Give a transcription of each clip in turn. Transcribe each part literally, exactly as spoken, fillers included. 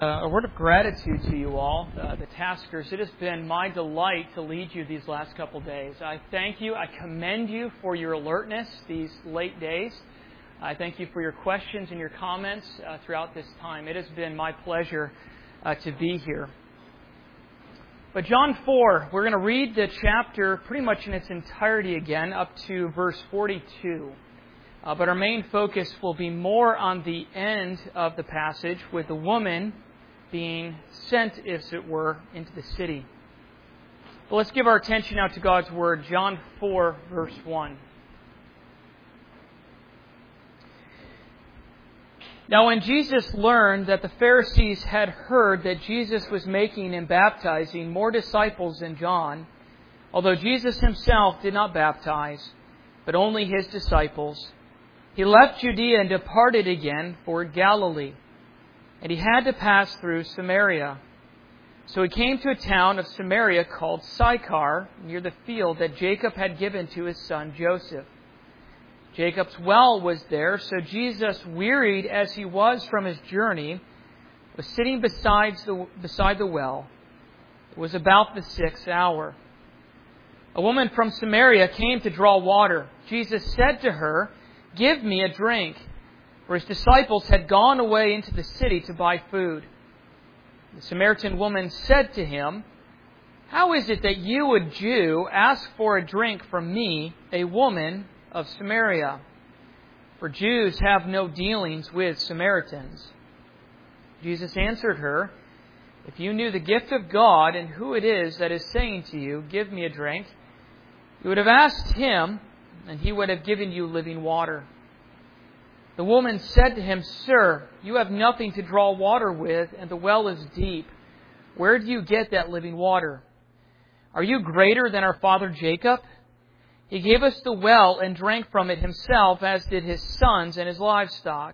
Uh, a word of gratitude to you all, uh, the taskers. It has been my delight to lead you these last couple days. I thank you. I commend you for your alertness these late days. I thank you for your questions and your comments uh, throughout this time. It has been my pleasure uh, to be here. But John four, we're going to read the chapter pretty much in its entirety again, up to verse forty-two. Uh, but our main focus will be more on the end of the passage, with the woman being sent, as it were, into the city. But let's give our attention now to God's Word. John four, verse one. Now when Jesus learned that the Pharisees had heard that Jesus was making and baptizing more disciples than John, although Jesus himself did not baptize, but only his disciples, he left Judea and departed again for Galilee. And he had to pass through Samaria. So he came to a town of Samaria called Sychar, near the field that Jacob had given to his son Joseph. Jacob's well was there, so Jesus, wearied as he was from his journey, was sitting beside the, beside the well. It was about the sixth hour. A woman from Samaria came to draw water. Jesus said to her, "Give me a drink." For his disciples had gone away into the city to buy food. The Samaritan woman said to him, "How is it that you, a Jew, ask for a drink from me, a woman of Samaria? For Jews have no dealings with Samaritans." Jesus answered her, "If you knew the gift of God and who it is that is saying to you, 'Give me a drink,' you would have asked him, and he would have given you living water." The woman said to him, "Sir, you have nothing to draw water with, and the well is deep. Where do you get that living water? Are you greater than our father Jacob? He gave us the well and drank from it himself, as did his sons and his livestock."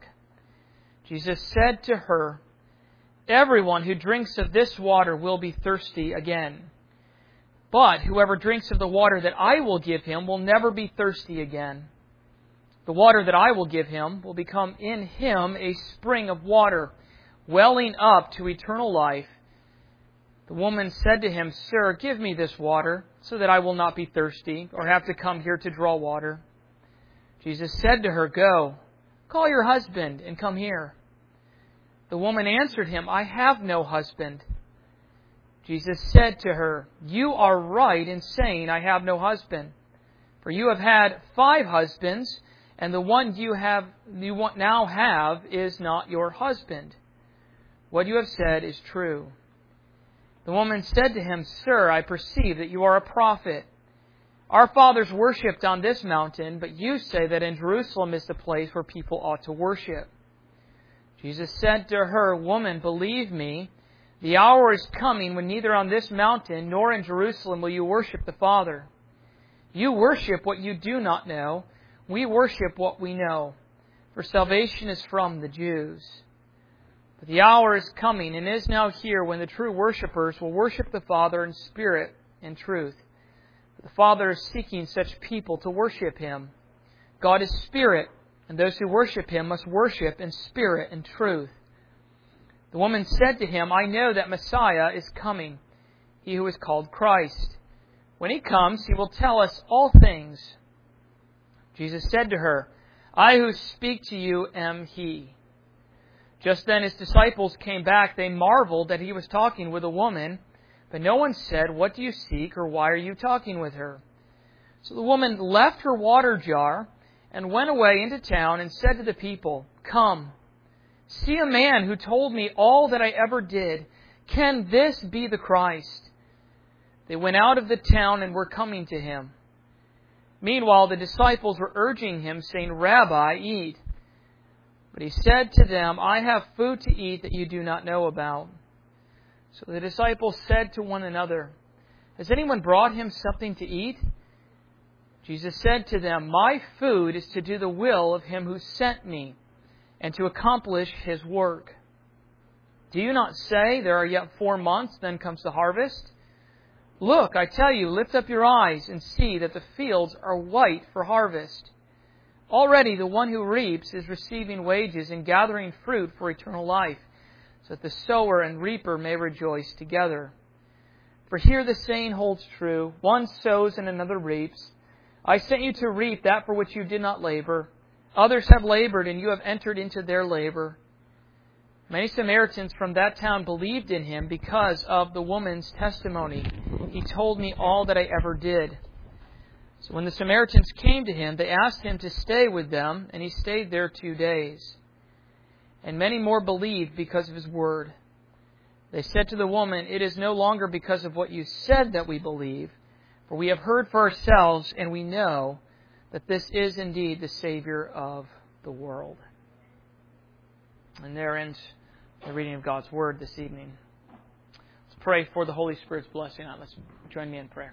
Jesus said to her, "Everyone who drinks of this water will be thirsty again. But whoever drinks of the water that I will give him will never be thirsty again. The water that I will give him will become in him a spring of water, welling up to eternal life." The woman said to him, "Sir, give me this water, so that I will not be thirsty, or have to come here to draw water." Jesus said to her, "Go, call your husband and come here." The woman answered him, "I have no husband." Jesus said to her, "You are right in saying, 'I have no husband.' For you have had five husbands, and the one you have you now have is not your husband. What you have said is true." The woman said to him, "Sir, I perceive that you are a prophet. Our fathers worshipped on this mountain, but you say that in Jerusalem is the place where people ought to worship." Jesus said to her, "Woman, believe me, the hour is coming when neither on this mountain nor in Jerusalem will you worship the Father. You worship what you do not know. We worship what we know, for salvation is from the Jews. But the hour is coming and is now here when the true worshippers will worship the Father in spirit and truth. For the Father is seeking such people to worship Him. God is spirit, and those who worship Him must worship in spirit and truth." The woman said to him, "I know that Messiah is coming, He who is called Christ. When He comes, He will tell us all things." Jesus said to her, "I who speak to you am He." Just then His disciples came back. They marveled that He was talking with a woman, but no one said, "What do you seek?" or "Why are you talking with her?" So the woman left her water jar and went away into town and said to the people, "Come, see a man who told me all that I ever did. Can this be the Christ?" They went out of the town and were coming to Him. Meanwhile, the disciples were urging Him, saying, "Rabbi, eat." But He said to them, "I have food to eat that you do not know about." So the disciples said to one another, "Has anyone brought Him something to eat?" Jesus said to them, "My food is to do the will of Him who sent me, and to accomplish His work. Do you not say, 'There are yet four months, then comes the harvest'? Look, I tell you, lift up your eyes and see that the fields are white for harvest. Already the one who reaps is receiving wages and gathering fruit for eternal life, so that the sower and reaper may rejoice together. For here the saying holds true, one sows and another reaps. I sent you to reap that for which you did not labor. Others have labored, and you have entered into their labor. Many Samaritans from that town believed in him because of the woman's testimony. He told me all that I ever did. So when the Samaritans came to him, they asked him to stay with them, and he stayed there two days. And many more believed because of his word. They said to the woman, "It is no longer because of what you said that we believe, for we have heard for ourselves, and we know that this is indeed the Savior of the world." And there ends the reading of God's Word this evening. Let's pray for the Holy Spirit's blessing on us. Join me in prayer.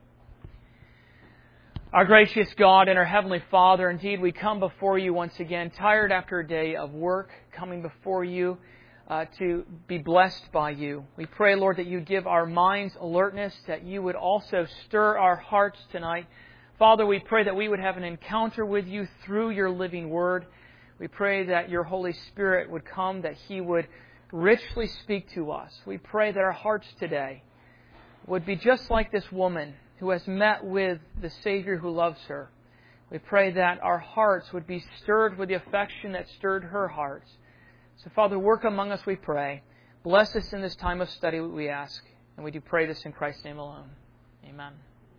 Our gracious God and our Heavenly Father, indeed we come before you once again, tired after a day of work, coming before you uh, to be blessed by you. We pray, Lord, that you give our minds alertness, that you would also stir our hearts tonight. Father, we pray that we would have an encounter with you through your living word. We pray that your Holy Spirit would come, that he would richly speak to us. We pray that our hearts today would be just like this woman who has met with the Savior who loves her. We pray that our hearts would be stirred with the affection that stirred her hearts. So, Father, work among us, we pray. Bless us in this time of study, we ask. And we do pray this in Christ's name alone. Amen.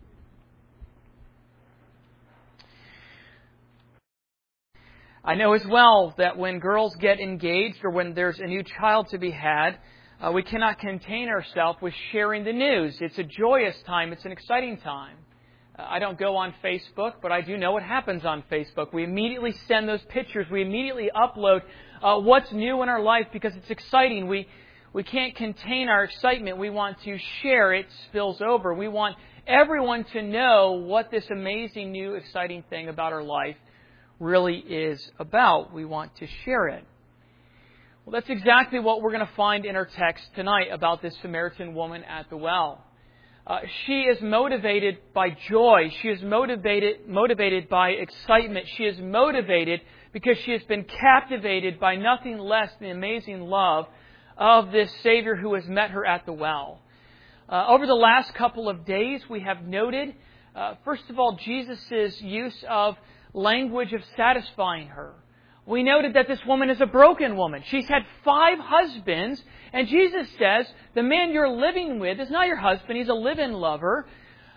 I know as well that when girls get engaged or when there's a new child to be had, uh, we cannot contain ourselves with sharing the news. It's a joyous time. It's an exciting time. Uh, I don't go on Facebook, but I do know what happens on Facebook. We immediately send those pictures. We immediately upload uh, what's new in our life because it's exciting. We we can't contain our excitement. We want to share. It spills over. We want everyone to know what this amazing, new, exciting thing about our life really is about. We want to share it. Well, that's exactly what we're going to find in our text tonight about this Samaritan woman at the well. Uh, she is motivated by joy. She is motivated motivated by excitement. She is motivated because she has been captivated by nothing less than the amazing love of this Savior who has met her at the well. Uh, over the last couple of days, we have noted, uh, first of all, Jesus' use of language of satisfying her. We noted that this woman is a broken woman. She's had five husbands, and Jesus says, the man you're living with is not your husband, he's a live-in lover.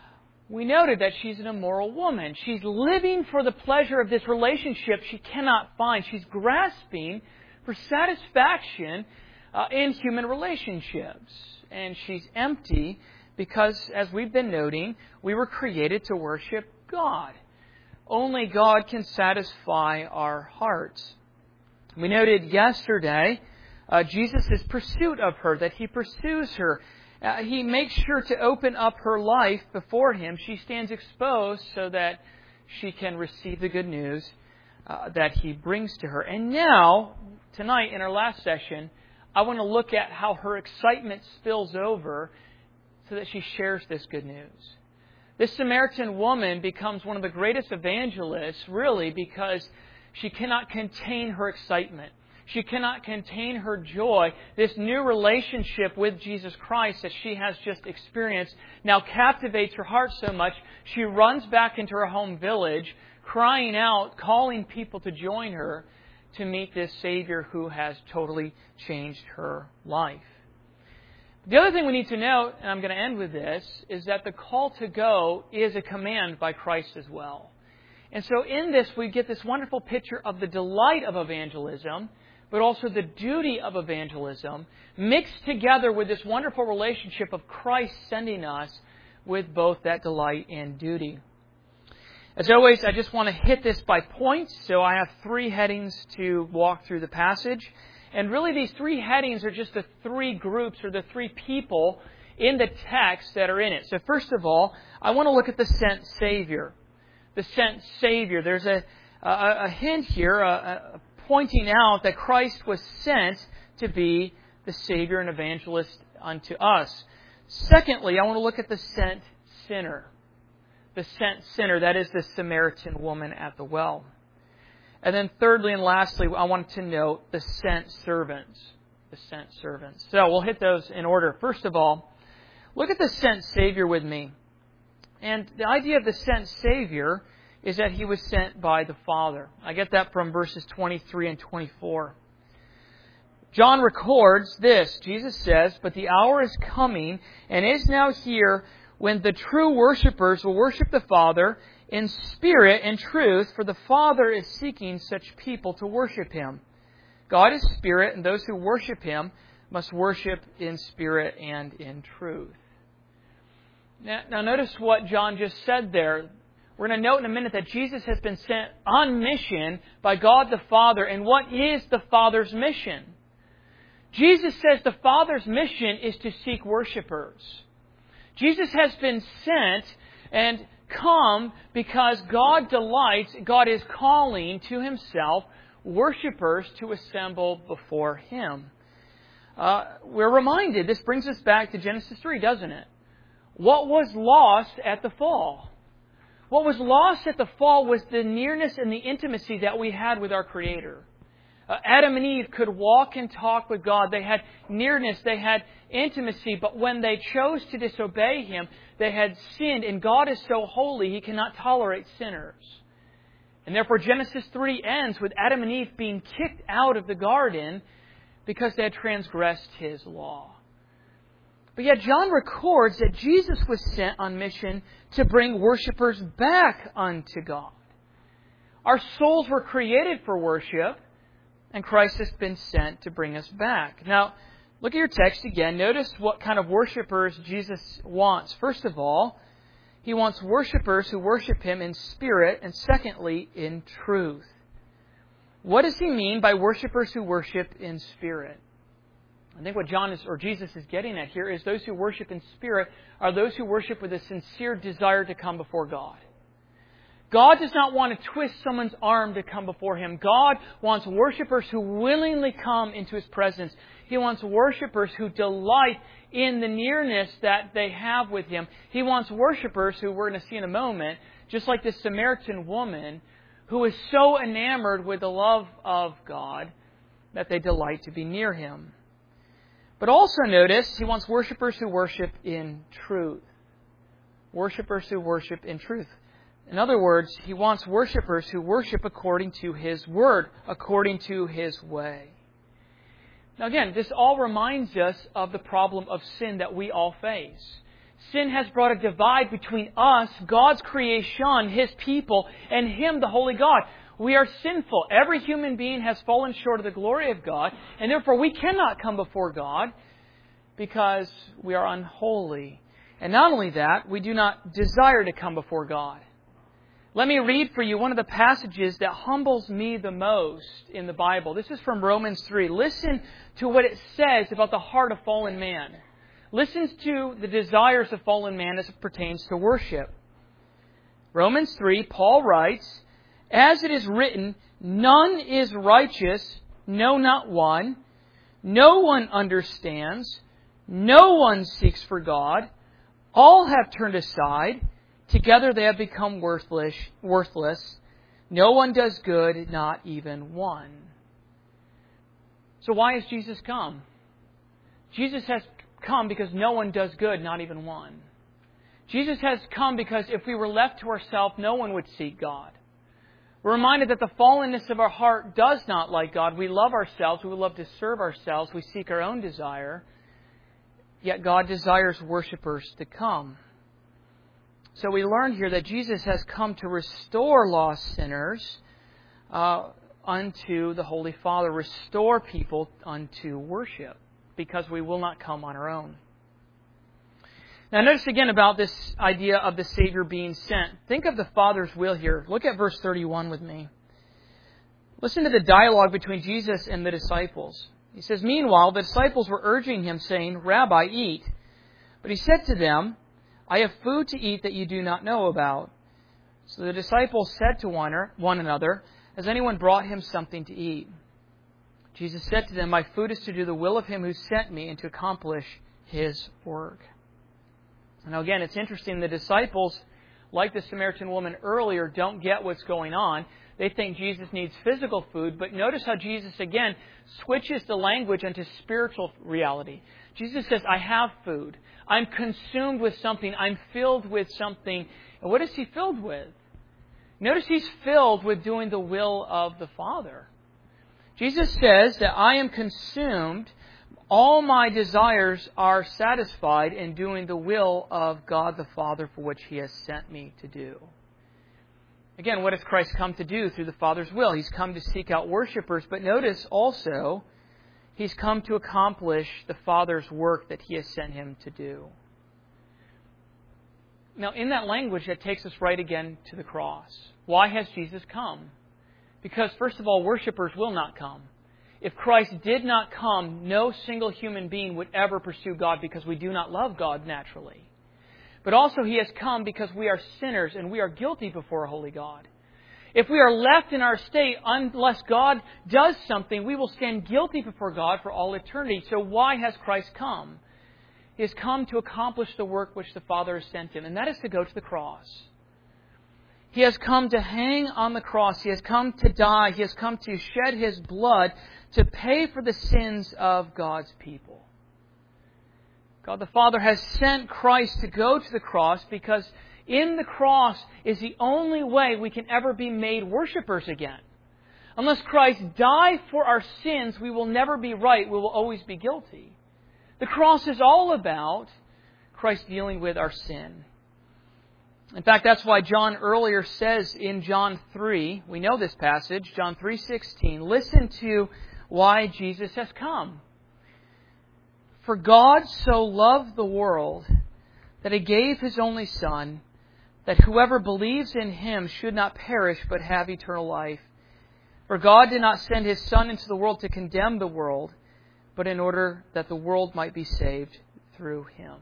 We noted that she's an immoral woman. She's living for the pleasure of this relationship she cannot find. She's grasping for satisfaction uh, in human relationships. And she's empty because, as we've been noting, we were created to worship God. Only God can satisfy our hearts. We noted yesterday uh, Jesus' pursuit of her, that He pursues her. Uh, he makes sure to open up her life before Him. She stands exposed so that she can receive the good news uh, that He brings to her. And now, tonight in our last session, I want to look at how her excitement spills over so that she shares this good news. This Samaritan woman becomes one of the greatest evangelists, really, because she cannot contain her excitement. She cannot contain her joy. This new relationship with Jesus Christ that she has just experienced now captivates her heart so much, she runs back into her home village, crying out, calling people to join her to meet this Savior who has totally changed her life. The other thing we need to note, and I'm going to end with this, is that the call to go is a command by Christ as well. And so in this, we get this wonderful picture of the delight of evangelism, but also the duty of evangelism, mixed together with this wonderful relationship of Christ sending us with both that delight and duty. As always, I just want to hit this by points, so I have three headings to walk through the passage. And really these three headings are just the three groups or the three people in the text that are in it. So first of all, I want to look at the sent Savior. The sent Savior. There's a, a, a hint here, a, a pointing out that Christ was sent to be the Savior and evangelist unto us. Secondly, I want to look at the sent sinner. The sent sinner, that is the Samaritan woman at the well. And then thirdly and lastly, I want to note the sent servants. the sent servants. So we'll hit those in order. First of all, look at the sent Savior with me. And the idea of the sent Savior is that He was sent by the Father. I get that from verses twenty-three and twenty-four. John records this. Jesus says, "But the hour is coming and is now here when the true worshipers will worship the Father in spirit and truth, for the Father is seeking such people to worship Him. God is spirit, and those who worship Him must worship in spirit and in truth." Now, now notice what John just said there. We're going to note in a minute that Jesus has been sent on mission by God the Father. And what is the Father's mission? Jesus says the Father's mission is to seek worshipers. Jesus has been sent and come because God delights, God is calling to Himself worshipers to assemble before Him. Uh, we're reminded, this brings us back to Genesis three, doesn't it? What was lost at the fall? What was lost at the fall was the nearness and the intimacy that we had with our Creator. Uh, Adam and Eve could walk and talk with God. They had nearness, they had intimacy, but when they chose to disobey Him, they had sinned, and God is so holy, He cannot tolerate sinners. And therefore Genesis three ends with Adam and Eve being kicked out of the garden because they had transgressed His law. But yet John records that Jesus was sent on mission to bring worshipers back unto God. Our souls were created for worship, and Christ has been sent to bring us back. Now, look at your text again. Notice what kind of worshipers Jesus wants. First of all, He wants worshipers who worship Him in spirit, and secondly, in truth. What does He mean by worshipers who worship in spirit? I think what John is, or Jesus is getting at here is those who worship in spirit are those who worship with a sincere desire to come before God. God does not want to twist someone's arm to come before Him. God wants worshipers who willingly come into His presence. He wants worshipers who delight in the nearness that they have with Him. He wants worshipers who we're going to see in a moment, just like this Samaritan woman, who is so enamored with the love of God that they delight to be near Him. But also notice, He wants worshipers who worship in truth. Worshipers who worship in truth. In other words, He wants worshipers who worship according to His Word, according to His way. Now again, this all reminds us of the problem of sin that we all face. Sin has brought a divide between us, God's creation, His people, and Him, the holy God. We are sinful. Every human being has fallen short of the glory of God, and therefore we cannot come before God because we are unholy. And not only that, we do not desire to come before God. Let me read for you one of the passages that humbles me the most in the Bible. This is from Romans three. Listen to what it says about the heart of fallen man. Listen to the desires of fallen man as it pertains to worship. Romans three, Paul writes, "As it is written, none is righteous, no, not one. No one understands. No one seeks for God. All have turned aside. Together they have become worthless. Worthless. No one does good, not even one." So why has Jesus come? Jesus has come because no one does good, not even one. Jesus has come because if we were left to ourselves, no one would seek God. We're reminded that the fallenness of our heart does not like God. We love ourselves. We love to serve ourselves. We seek our own desire. Yet God desires worshipers to come. So we learn here that Jesus has come to restore lost sinners uh, unto the Holy Father. Restore people unto worship, because we will not come on our own. Now notice again about this idea of the Savior being sent. Think of the Father's will here. Look at verse thirty-one with me. Listen to the dialogue between Jesus and the disciples. He says, "Meanwhile, the disciples were urging Him, saying, 'Rabbi, eat.' But He said to them, 'I have food to eat that you do not know about.' So the disciples said to one another, 'Has anyone brought Him something to eat?' Jesus said to them, 'My food is to do the will of Him who sent me and to accomplish His work.'" Now again, it's interesting. The disciples, like the Samaritan woman earlier, don't get what's going on. They think Jesus needs physical food, but notice how Jesus, again, switches the language into spiritual reality. Jesus says, I have food. I'm consumed with something. I'm filled with something. And what is He filled with? Notice He's filled with doing the will of the Father. Jesus says that I am consumed. All my desires are satisfied in doing the will of God the Father for which He has sent me to do. Again, what has Christ come to do through the Father's will? He's come to seek out worshipers, but notice also, He's come to accomplish the Father's work that He has sent Him to do. Now, in that language, that takes us right again to the cross. Why has Jesus come? Because, first of all, worshipers will not come. If Christ did not come, no single human being would ever pursue God because we do not love God naturally. But also He has come because we are sinners and we are guilty before a holy God. If we are left in our state, unless God does something, we will stand guilty before God for all eternity. So why has Christ come? He has come to accomplish the work which the Father has sent Him, and that is to go to the cross. He has come to hang on the cross. He has come to die. He has come to shed His blood to pay for the sins of God's people. God the Father has sent Christ to go to the cross because in the cross is the only way we can ever be made worshipers again. Unless Christ died for our sins, we will never be right. We will always be guilty. The cross is all about Christ dealing with our sin. In fact, that's why John earlier says in John three, we know this passage, John three sixteen, listen to why Jesus has come. For God so loved the world that He gave His only Son, that whoever believes in Him should not perish but have eternal life. For God did not send His Son into the world to condemn the world, but in order that the world might be saved through Him.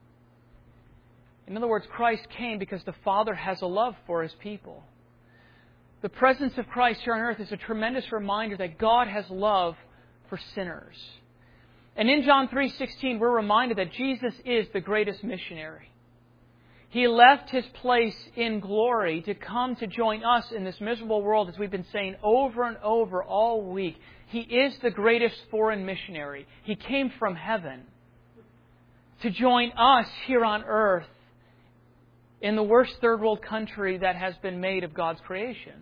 In other words, Christ came because the Father has a love for His people. The presence of Christ here on earth is a tremendous reminder that God has love for sinners. And in John three sixteen, we're reminded that Jesus is the greatest missionary. He left His place in glory to come to join us in this miserable world, as we've been saying over and over all week. He is the greatest foreign missionary. He came from heaven to join us here on earth in the worst third world country that has been made of God's creation.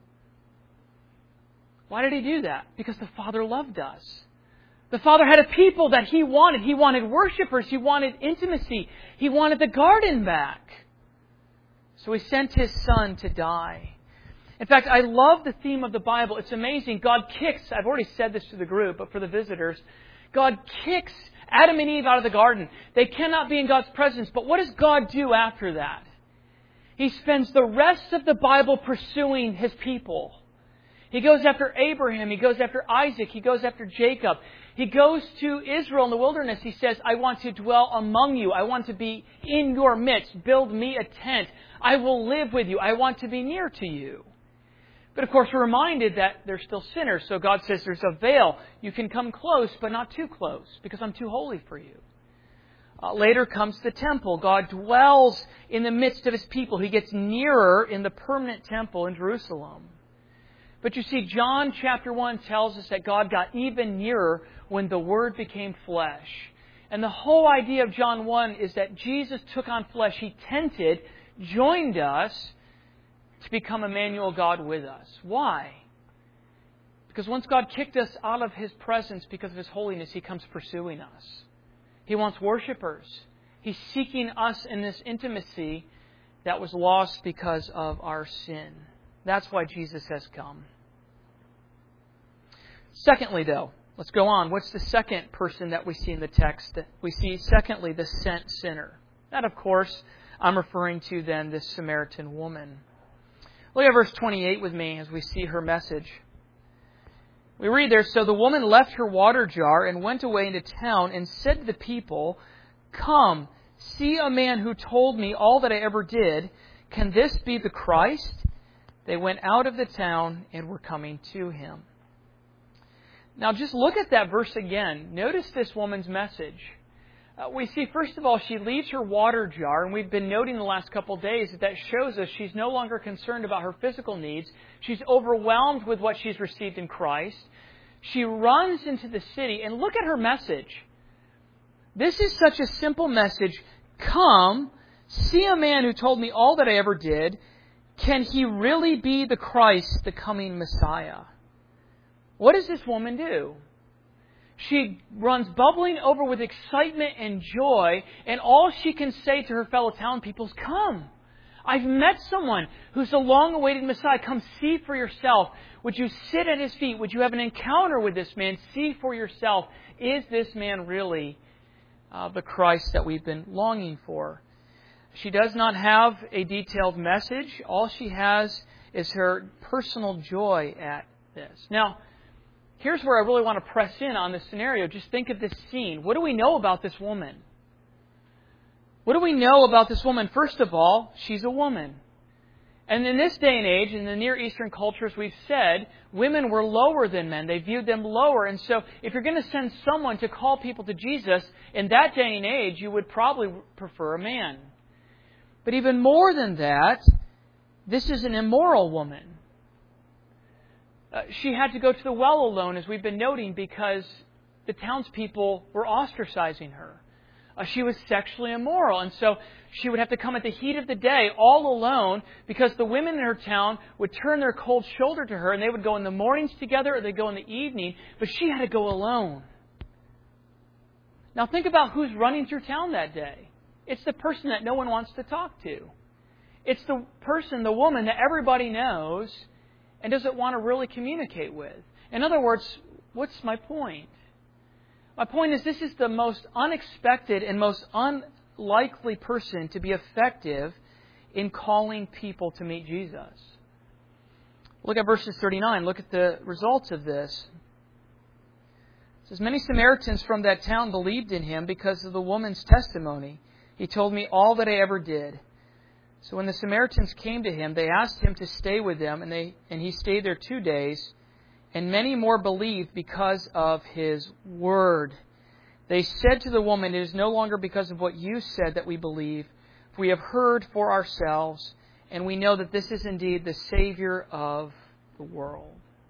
Why did He do that? Because the Father loved us. The Father had a people that He wanted. He wanted worshipers. He wanted intimacy. He wanted the garden back. So He sent His Son to die. In fact, I love the theme of the Bible. It's amazing. God kicks, I've already said this to the group, but for the visitors, God kicks Adam and Eve out of the garden. They cannot be in God's presence. But what does God do after that? He spends the rest of the Bible pursuing His people. He goes after Abraham. He goes after Isaac. He goes after Jacob. He goes to Israel in the wilderness. He says, I want to dwell among you. I want to be in your midst. Build me a tent. I will live with you. I want to be near to you. But of course, we're reminded that they're still sinners. So God says there's a veil. You can come close, but not too close, because I'm too holy for you. Uh, later comes the temple. God dwells in the midst of His people. He gets nearer in the permanent temple in Jerusalem. But you see, John chapter one tells us that God got even nearer when the Word became flesh. And the whole idea of John one is that Jesus took on flesh. He tented, joined us to become Emmanuel, God with us. Why? Because once God kicked us out of His presence because of His holiness, He comes pursuing us. He wants worshipers. He's seeking us in this intimacy that was lost because of our sin. That's why Jesus has come. Secondly, though, let's go on. What's the second person that we see in the text? We see, secondly, the sent sinner. That, of course, I'm referring to then this Samaritan woman. Look at verse twenty-eight with me as we see her message. We read there, So the woman left her water jar and went away into town and said to the people, Come, see a man who told me all that I ever did. Can this be the Christ? They went out of the town and were coming to Him. Now just look at that verse again. Notice this woman's message. Uh, we see, first of all, she leaves her water jar, and we've been noting the last couple of days that that shows us she's no longer concerned about her physical needs. She's overwhelmed with what she's received in Christ. She runs into the city, and look at her message. This is such a simple message. Come, see a man who told me all that I ever did. Can he really be the Christ, the coming Messiah? What does this woman do? She runs bubbling over with excitement and joy, and all she can say to her fellow town people is, come. I've met someone who's the long-awaited Messiah. Come see for yourself. Would you sit at His feet? Would you have an encounter with this man? See for yourself. Is this man really uh, the Christ that we've been longing for? She does not have a detailed message. All she has is her personal joy at this. Now, here's where I really want to press in on this scenario. Just think of this scene. What do we know about this woman? What do we know about this woman? First of all, she's a woman. And in this day and age, in the Near Eastern cultures, we've said women were lower than men. They viewed them lower. And so if you're going to send someone to call people to Jesus, in that day and age, you would probably prefer a man. But even more than that, this is an immoral woman. Uh, she had to go to the well alone, as we've been noting, because the townspeople were ostracizing her. Uh, she was sexually immoral, and so she would have to come at the heat of the day all alone, because the women in her town would turn their cold shoulder to her, and they would go in the mornings together or they'd go in the evening, but she had to go alone. Now think about who's running through town that day. It's the person that no one wants to talk to. It's the person, the woman that everybody knows and doesn't want to really communicate with. In other words, what's my point? My point is, this is the most unexpected and most unlikely person to be effective in calling people to meet Jesus. Look at verses thirty-nine. Look at the results of this. It says, many Samaritans from that town believed in Him because of the woman's testimony. He told me all that I ever did. So when the Samaritans came to Him, they asked Him to stay with them, and they and He stayed there two days. And many more believed because of His word. They said to the woman, it is no longer because of what you said that we believe. For we have heard for ourselves, and we know that this is indeed the Savior of the world.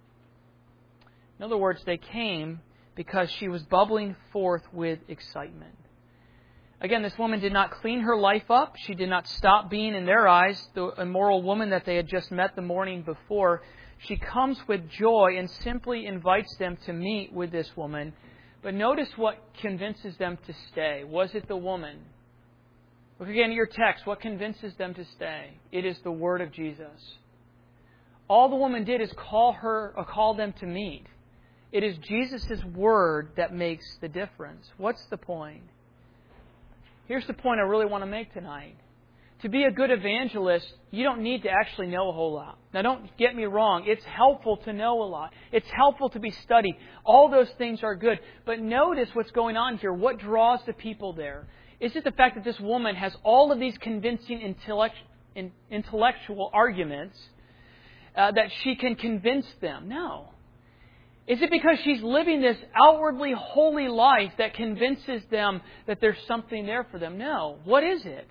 In other words, they came because she was bubbling forth with excitement. Again, this woman did not clean her life up. She did not stop being, in their eyes, the immoral woman that they had just met the morning before. She comes with joy and simply invites them to meet with this woman. But notice what convinces them to stay. Was it the woman? Look again at your text. What convinces them to stay? It is the word of Jesus. All the woman did is call her, or call them to meet. It is Jesus' word that makes the difference. What's the point? Here's the point I really want to make tonight. To be a good evangelist, you don't need to actually know a whole lot. Now, don't get me wrong. It's helpful to know a lot. It's helpful to be studied. All those things are good. But notice what's going on here. What draws the people there? Is it the fact that this woman has all of these convincing intellect, intellectual arguments uh, that she can convince them? No. Is it because she's living this outwardly holy life that convinces them that there's something there for them? No. What is it?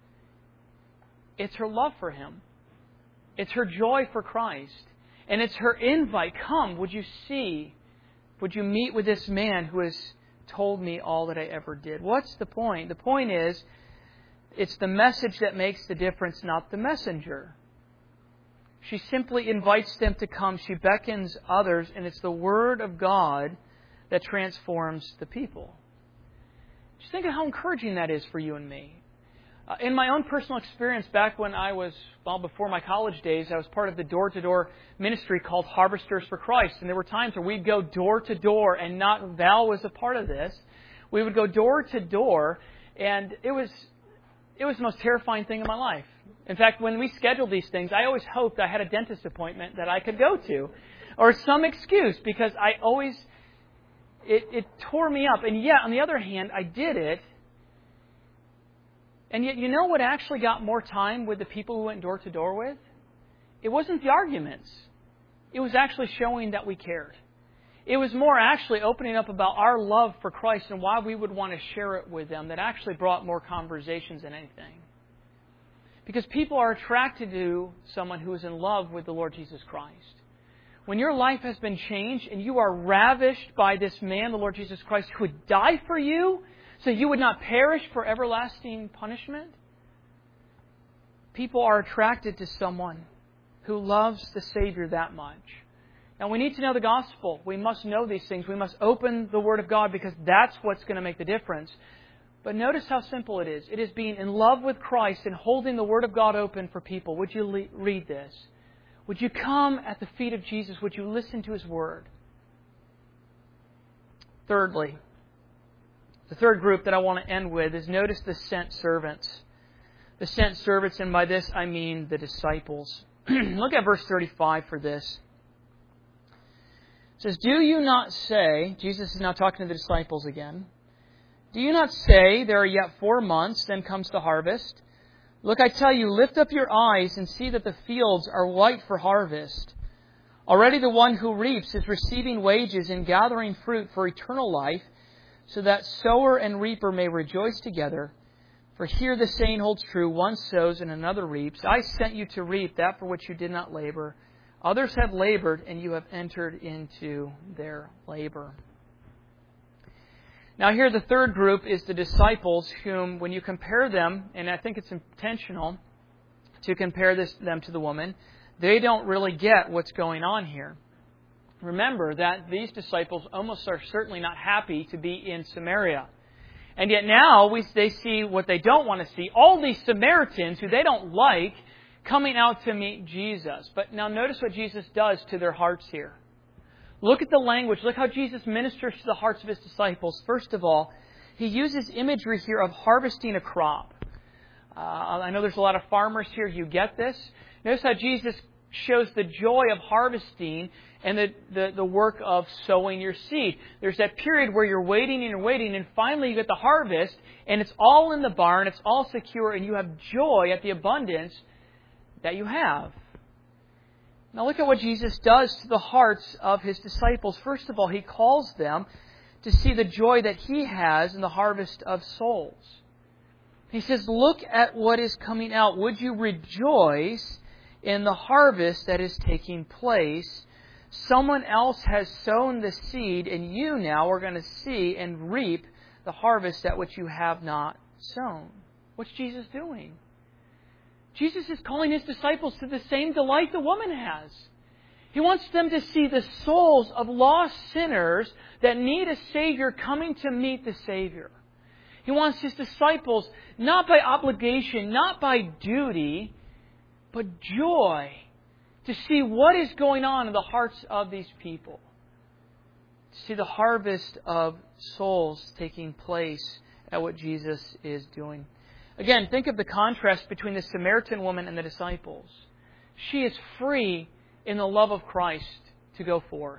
It's her love for Him. It's her joy for Christ. And it's her invite. Come, would you see? Would you meet with this man who has told me all that I ever did? What's the point? The point is, it's the message that makes the difference, not the messenger. She simply invites them to come. She beckons others, and it's the Word of God that transforms the people. Just think of how encouraging that is for you and me. Uh, in my own personal experience, back when I was, well, before my college days, I was part of the door-to-door ministry called Harvesters for Christ. And there were times where we'd go door-to-door, and not Val was a part of this. We would go door-to-door, and it was it was the most terrifying thing in my life. In fact, when we scheduled these things, I always hoped I had a dentist appointment that I could go to, or some excuse, because I always, it, it tore me up. And yet, on the other hand, I did it. And yet, you know what actually got more time with the people who went door to door with? It wasn't the arguments. It was actually showing that we cared. It was more actually opening up about our love for Christ and why we would want to share it with them that actually brought more conversations than anything. Because people are attracted to someone who is in love with the Lord Jesus Christ. When your life has been changed and you are ravished by this man, the Lord Jesus Christ, who would die for you so you would not perish for everlasting punishment, people are attracted to someone who loves the Savior that much. Now, we need to know the gospel. We must know these things. We must open the Word of God because that's what's going to make the difference. But notice how simple it is. It is being in love with Christ and holding the Word of God open for people. Would you le- read this? Would you come at the feet of Jesus? Would you listen to His Word? Thirdly, the third group that I want to end with is notice the sent servants. The sent servants, and by this I mean the disciples. Look at verse thirty-five for this. It says, "Do you not say," Jesus is now talking to the disciples again, "Do you not say, there are yet four months, then comes the harvest? Look, I tell you, lift up your eyes and see that the fields are white for harvest. Already the one who reaps is receiving wages and gathering fruit for eternal life, so that sower and reaper may rejoice together. For here the saying holds true, one sows and another reaps. I sent you to reap that for which you did not labor. Others have labored, and you have entered into their labor." Now here the third group is the disciples whom, when you compare them, and I think it's intentional to compare this, them to the woman, they don't really get what's going on here. Remember that these disciples almost are certainly not happy to be in Samaria. And yet now we, they see what they don't want to see. All these Samaritans who they don't like coming out to meet Jesus. But now notice what Jesus does to their hearts here. Look at the language. Look how Jesus ministers to the hearts of His disciples. First of all, He uses imagery here of harvesting a crop. Uh, I know there's a lot of farmers here. You get this. Notice how Jesus shows the joy of harvesting and the, the, the work of sowing your seed. There's that period where you're waiting and you're waiting, and finally you get the harvest, and it's all in the barn, it's all secure, and you have joy at the abundance that you have. Now look at what Jesus does to the hearts of His disciples. First of all, He calls them to see the joy that He has in the harvest of souls. He says, look at what is coming out. Would you rejoice in the harvest that is taking place? Someone else has sown the seed, and you now are going to see and reap the harvest that which you have not sown. What's Jesus doing? Jesus is calling His disciples to the same delight the woman has. He wants them to see the souls of lost sinners that need a Savior coming to meet the Savior. He wants His disciples, not by obligation, not by duty, but joy, to see what is going on in the hearts of these people. To see the harvest of souls taking place at what Jesus is doing. Again, think of the contrast between the Samaritan woman and the disciples. She is free in the love of Christ to go forth.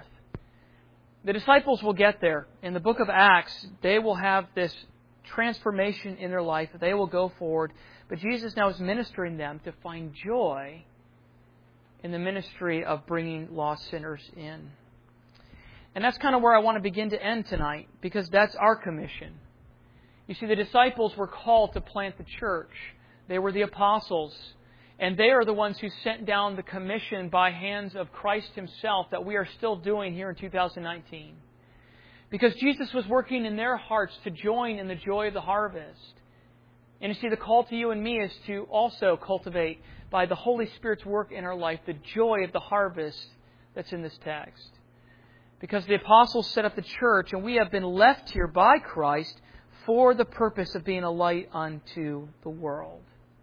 The disciples will get there. In the book of Acts, they will have this transformation in their life. They will go forward. But Jesus now is ministering them to find joy in the ministry of bringing lost sinners in. And that's kind of where I want to begin to end tonight, because that's our commission. You see, the disciples were called to plant the church. They were the apostles. And they are the ones who sent down the commission by hands of Christ Himself that we are still doing here in two thousand nineteen. Because Jesus was working in their hearts to join in the joy of the harvest. And you see, the call to you and me is to also cultivate, by the Holy Spirit's work in our life, the joy of the harvest that's in this text. Because the apostles set up the church, and we have been left here by Christ for the purpose of being a light unto the world.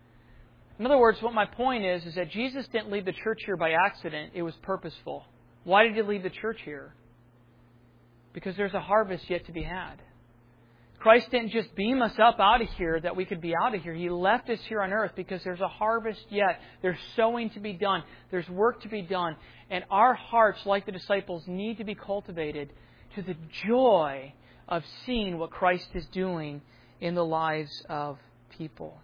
In other words, what my point is, is that Jesus didn't leave the church here by accident. It was purposeful. Why did He leave the church here? Because there's a harvest yet to be had. Christ didn't just beam us up out of here that we could be out of here. He left us here on earth because there's a harvest yet. There's sowing to be done. There's work to be done. And our hearts, like the disciples, need to be cultivated to the joy of seeing what Christ is doing in the lives of people.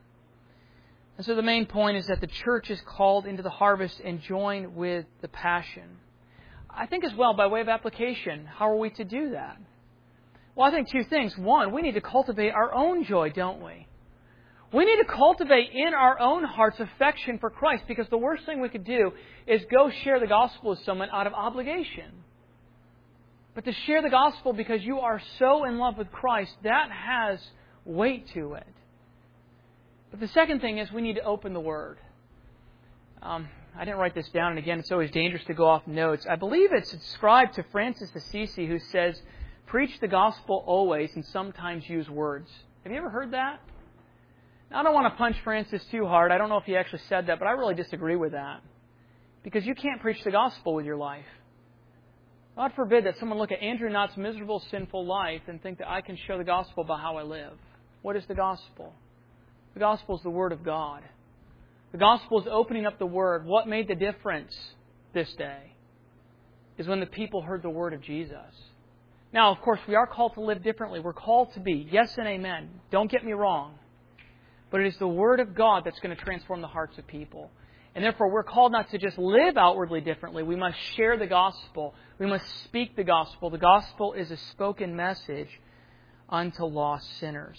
And so the main point is that the church is called into the harvest and joined with the passion. I think as well, by way of application, how are we to do that? Well, I think two things. One, we need to cultivate our own joy, don't we? We need to cultivate in our own hearts affection for Christ, because the worst thing we could do is go share the gospel with someone out of obligation. But to share the gospel because you are so in love with Christ, that has weight to it. But the second thing is we need to open the Word. Um, I didn't write this down, and again, it's always dangerous to go off notes. I believe it's ascribed to Francis Assisi, who says, "Preach the gospel always and sometimes use words." Have you ever heard that? Now, I don't want to punch Francis too hard. I don't know if he actually said that, but I really disagree with that. Because you can't preach the gospel with your life. God forbid that someone look at Andrew Knott's miserable, sinful life and think that I can show the gospel by how I live. What is the gospel? The gospel is the Word of God. The gospel is opening up the Word. What made the difference this day is when the people heard the Word of Jesus. Now, of course, we are called to live differently. We're called to be. Yes and amen. Don't get me wrong. But it is the Word of God that's going to transform the hearts of people. And therefore, we're called not to just live outwardly differently. We must share the gospel. We must speak the gospel. The gospel is a spoken message unto lost sinners.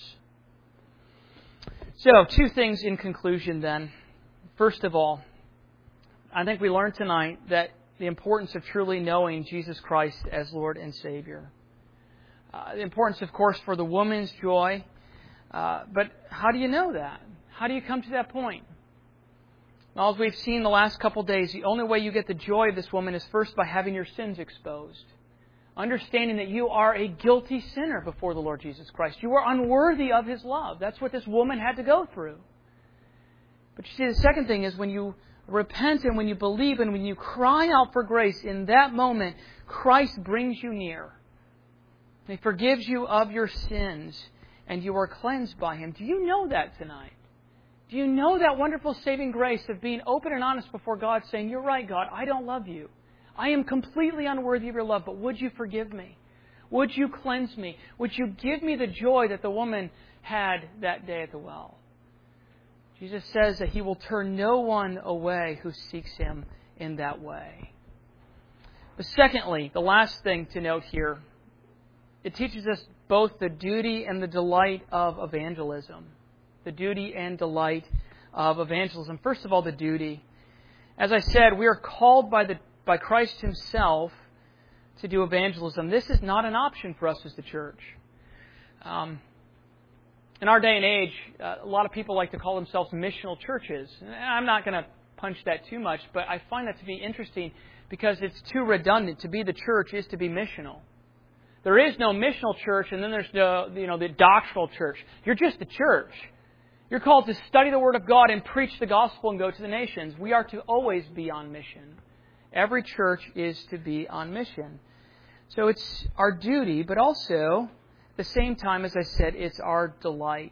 So, two things in conclusion then. First of all, I think we learned tonight that the importance of truly knowing Jesus Christ as Lord and Savior. Uh, the importance, of course, for the woman's joy. Uh, but how do you know that? How do you come to that point? Well, as we've seen the last couple days, the only way you get the joy of this woman is first by having your sins exposed. Understanding that you are a guilty sinner before the Lord Jesus Christ. You are unworthy of His love. That's what this woman had to go through. But you see, the second thing is when you repent and when you believe and when you cry out for grace, in that moment, Christ brings you near. He forgives you of your sins and you are cleansed by Him. Do you know that tonight? Do you know that wonderful saving grace of being open and honest before God, saying, "You're right, God, I don't love you. I am completely unworthy of your love, but would you forgive me? Would you cleanse me? Would you give me the joy that the woman had that day at the well?" Jesus says that He will turn no one away who seeks Him in that way. But secondly, the last thing to note here, it teaches us both the duty and the delight of evangelism. The duty and delight of evangelism. First of all, the duty. As I said, we are called by the by Christ Himself to do evangelism. This is not an option for us as the church. Um, in our day and age, uh, a lot of people like to call themselves missional churches. And I'm not going to punch that too much, but I find that to be interesting because it's too redundant. To be the church is to be missional. There is no missional church, and then there's the, you know, the doctrinal church. You're just a church. You're called to study the Word of God and preach the gospel and go to the nations. We are to always be on mission. Every church is to be on mission. So it's our duty, but also, at the same time, as I said, it's our delight.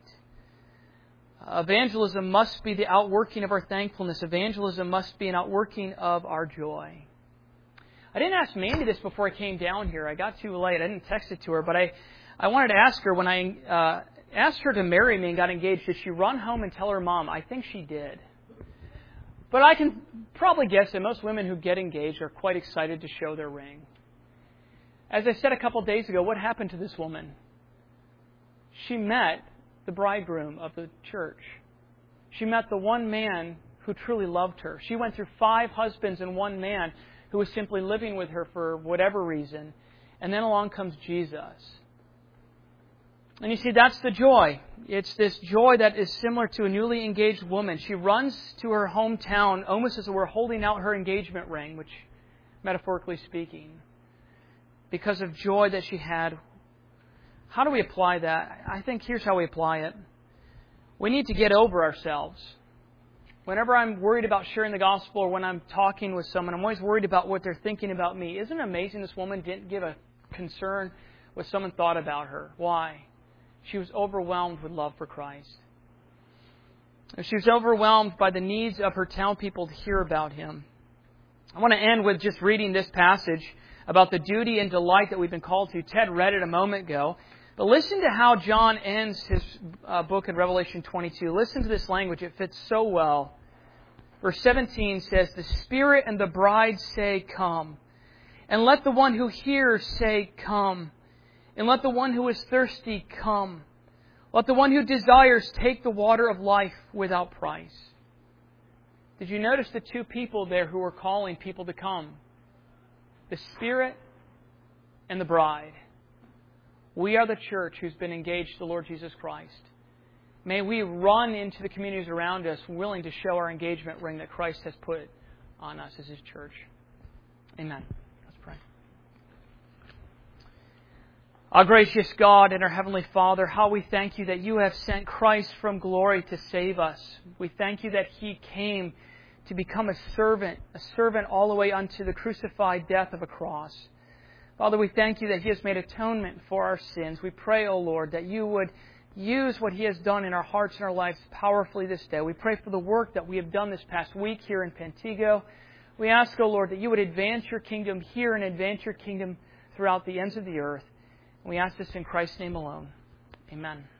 Uh, evangelism must be the outworking of our thankfulness. Evangelism must be an outworking of our joy. I didn't ask Mandy this before I came down here. I got too late. I didn't text it to her, but I, I wanted to ask her when I uh, asked her to marry me and got engaged, did she run home and tell her mom? I think she did. But I can probably guess that most women who get engaged are quite excited to show their ring. As I said a couple of days ago, what happened to this woman? She met the bridegroom of the church. She met the one man who truly loved her. She went through five husbands and one man who was simply living with her for whatever reason. And then along comes Jesus. And you see, that's the joy. It's this joy that is similar to a newly engaged woman. She runs to her hometown almost as if we're holding out her engagement ring, which, metaphorically speaking, because of joy that she had. How do we apply that? I think here's how we apply it. We need to get over ourselves. Whenever I'm worried about sharing the gospel or when I'm talking with someone, I'm always worried about what they're thinking about me. Isn't it amazing this woman didn't give a concern what someone thought about her? Why? She was overwhelmed with love for Christ. She was overwhelmed by the needs of her town people to hear about Him. I want to end with just reading this passage about the duty and delight that we've been called to. Ted read it a moment ago. But listen to how John ends his uh, book in Revelation twenty-two. Listen to this language. It fits so well. Verse seventeen says, "The Spirit and the bride say, 'Come.' And let the one who hears say, Come. And let the one who is thirsty come. Let the one who desires take the water of life without price. Did you notice the two people there who were calling people to come? The Spirit and the bride. We are the church who's been engaged to the Lord Jesus Christ. May we run into the communities around us willing to show our engagement ring that Christ has put on us as His church. Amen. Let's pray. Our gracious God and our Heavenly Father, how we thank You that You have sent Christ from glory to save us. We thank You that He came to become a servant, a servant all the way unto the crucified death of a cross. Father, we thank You that He has made atonement for our sins. We pray, O Lord, that You would use what He has done in our hearts and our lives powerfully this day. We pray for the work that we have done this past week here in Pantego. We ask, O Lord, that You would advance Your kingdom here and advance Your kingdom throughout the ends of the earth. We ask this in Christ's name alone. Amen.